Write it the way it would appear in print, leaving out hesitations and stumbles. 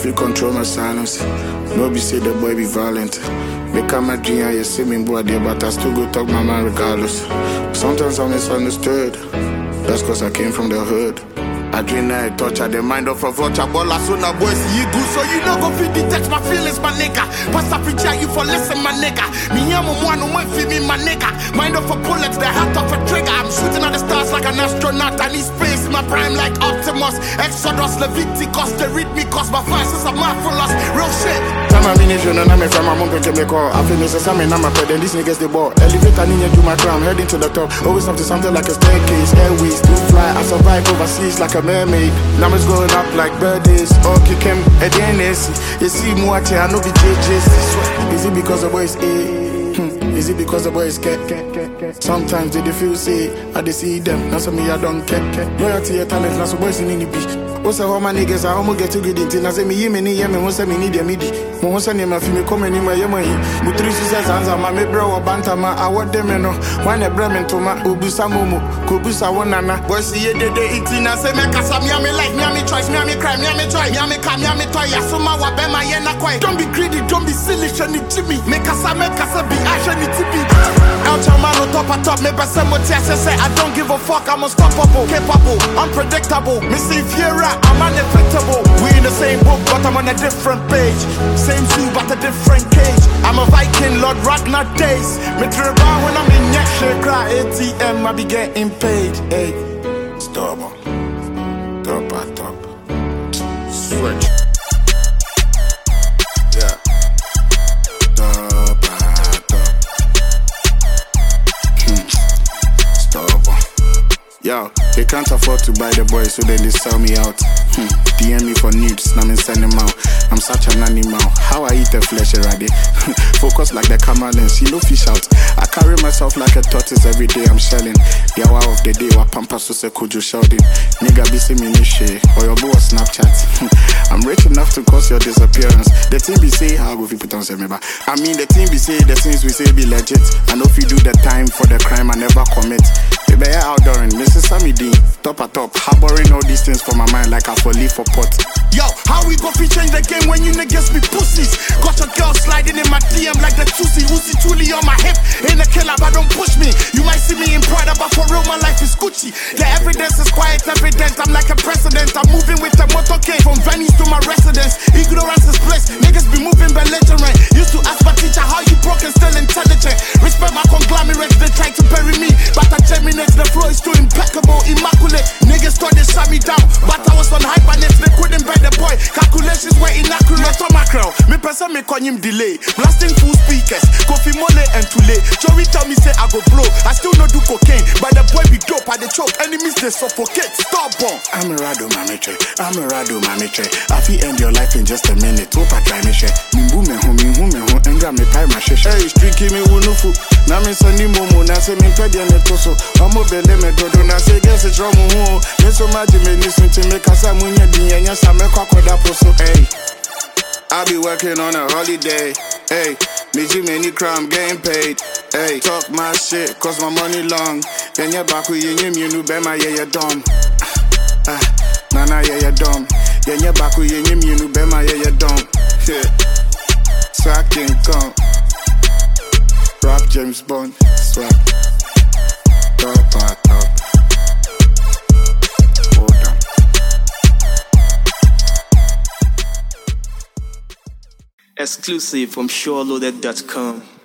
feel control my silence. No be say the boy be violent. Become my dream and you see me boy there, but I still go talk my mind regardless. Sometimes I'm misunderstood. That's cause I came from the hood. I dream I touch at the mind of a vulture, but as soon as boys see you good, so you know go fit detect my feelings, my nigga. Pastor preacher, you for listen, my nigga. Me am one who might feel me, my nigga. Mind of a bullet, the heart of a trigger. I'm shooting at the stars like an astronaut. I need space, my prime like Optimus. Exodus, Leviticus, they read me cause my fans is a marvelous. Real shit. Time I mean, you know, I'm from my mom, can make call. I feel this is something, I'm a pet, and these niggas they ball. Elevator, ninja, do my crown, heading to the top. Always up to something like a staircase, airways, to fly. I survive overseas like a mermaid. Numbers going up like birdies. Oh, kick him at the NSC. You see more, I know be JJC. Is it because the boys A? Is it because the boys get? Sometimes they feel say, I they see them. That's me, I don't care. Loyalty, your talent, that's the boys in any beach. What's all my niggas? I almost get to good in. I say me, what's me need a midi. What's a name of me coming in my yammy? Mutrici says, I'm a bro or bantama. I want them and one a bremen to my Ubusa Momo, Kubusa Wanana. Boys, see it, they eating. I say, make us a miami like miami choice, miami crime, miami try, miami come, miami toy. Yasuma Wabema Yena quite. Don't be greedy, don't be silly, shiny Jimmy. Make us a be ashany tippy. Out your man on top, me person what say I don't give a fuck, I'm unstoppable, capable, unpredictable. Missy Fiera, I'm unaffectable. We in the same book, but I'm on a different page. Same zoo, but a different cage. I'm a Viking, Lord Ragnar days. Me trip when I'm in next shit, cry ATM, I be getting paid. Hey, stop, top, switch. Yeah, top. Yo, they can't afford to buy the boys, so then they sell me out. DM me for nudes, now me send them out. I'm such an animal, how I eat the flesh already. Focus like the camelins, you know fish out. I carry myself like a tortoise every day, I'm shelling. The hour of the day, wa pampas to say kuju shouting. Nigga be see me niche, or your boy Snapchat. I'm rich enough to cause your disappearance. The thing be say, how go people don't say me back. I mean the thing be say, the things we say be legit. I know if you do the time for the crime I never commit. Baby, outdooring, Mrs. Sammy D, top a top, harboring all these things for my mind like I for leave for pot. Yo, how we go fi change the game when you niggas be pussies? Got your girl sliding in my DM like the Tusi, Uzi truly on my hip. Ain't a killer, but don't push me. You might see me in Prada, but for real, my life is Gucci. The evidence is quiet, evident. I'm like a president. I'm moving with the motorcade from Venice to my residence. Ignorance is bliss. Niggas be moving belligerent. Used to ask my teacher how you broke and still intelligent. Respect my conglomerates, they try to bury me, but I germinate. The flow is too impeccable, immaculate. Niggas thought they shut me down, but I was on hypernet. They couldn't buy the boy. Calculations were inaccurate. On macro, me person me call him delay. Blasting full speakers, Kofi Mole and Tule. Joey tell me say I go blow. I still no do cocaine, but the boy be dope. I the choke, enemies they suffocate. Stop on. I'm a rado mamiche. I feel end your life in just a minute. Hope I try me share. Mimbu me home, and grab me pie my share. Hey, street me wunufu. Na me sani momo, na se me pedi ane toso. Omo bele me dodo, na se get it wrong mo. Me so much me listen to me kasa munya dinya sa me kwakoda poso. Hey, I be working on a holiday. Hey, me Jimmy crime getting paid. Hey, talk my shit, cause my money long. Then you back with you new bema, yeah, you dumb. Nana, yeah, you dumb. Then you back with you new bema, yeah, you dumb. So I can come. Rap James Bond, swag. Top. Hold on. Exclusive from SureLoaded.com.